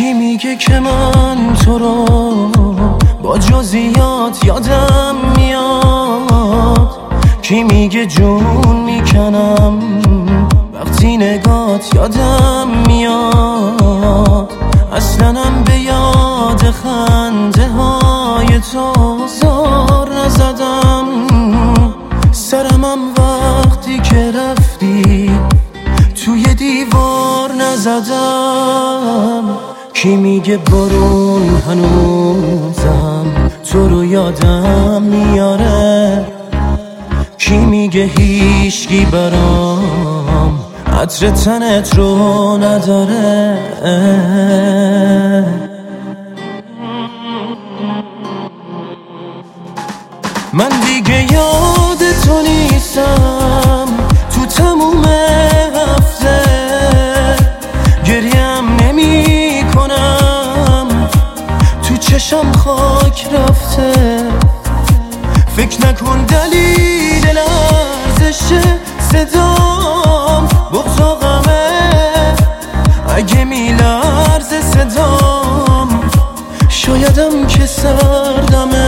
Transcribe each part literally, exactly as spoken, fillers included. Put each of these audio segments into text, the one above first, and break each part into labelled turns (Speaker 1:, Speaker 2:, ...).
Speaker 1: کی میگه که من تو رو با جزئیات یادم میاد؟ کی میگه جون میکنم وقتی نگات یادم میاد؟ اصلنم به یاد خنده های تو زار نزدم، سرمم وقتی که رفتی توی دیوار نزدم. کی میگه بارون هنوزم تو رو یادم میاره؟ کی میگه هیچکی برام عطر تنت رو نداره؟ من دیگه یاد تو نیستم تو تموم هفته، گریم نمی کنم تو چشم خاک رفته. فکر نکن دلیل لرزش صدام بغض و غمه، اگه میلرزه صدام شایدم که سردمه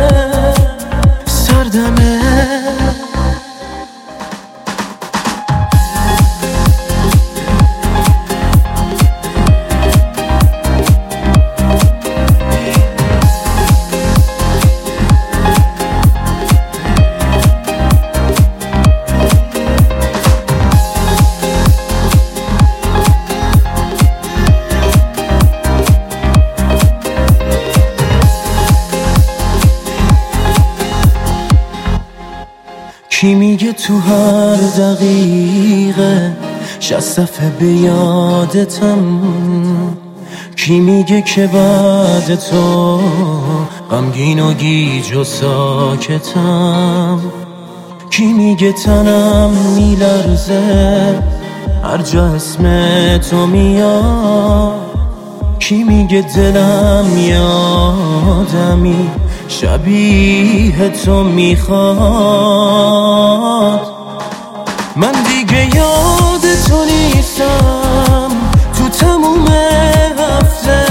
Speaker 1: سردمه. کی میگه تو هر دقیقه شصت دفعه به یادتم؟ کی میگه که بعد تو غمگین و گیج و ساکتم؟ کی میگه تنم میلرزه هر جا اسم تو میاد؟ کی میگه دلم یادمی شبیه تو میخواد؟ من دیگه یاد تو نیستم تو تموم هفته،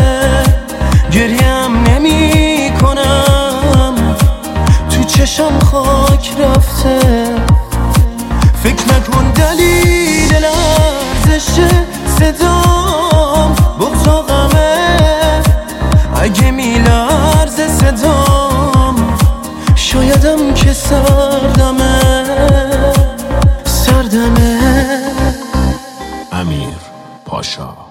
Speaker 1: گریم نمی کنم تو چشم خاک رفته. فکر نکن دلیل لرزش صدام بغض و غمه، اگه میلرزه صدام شایدم که سردمه سردمه.
Speaker 2: امیر پاشا.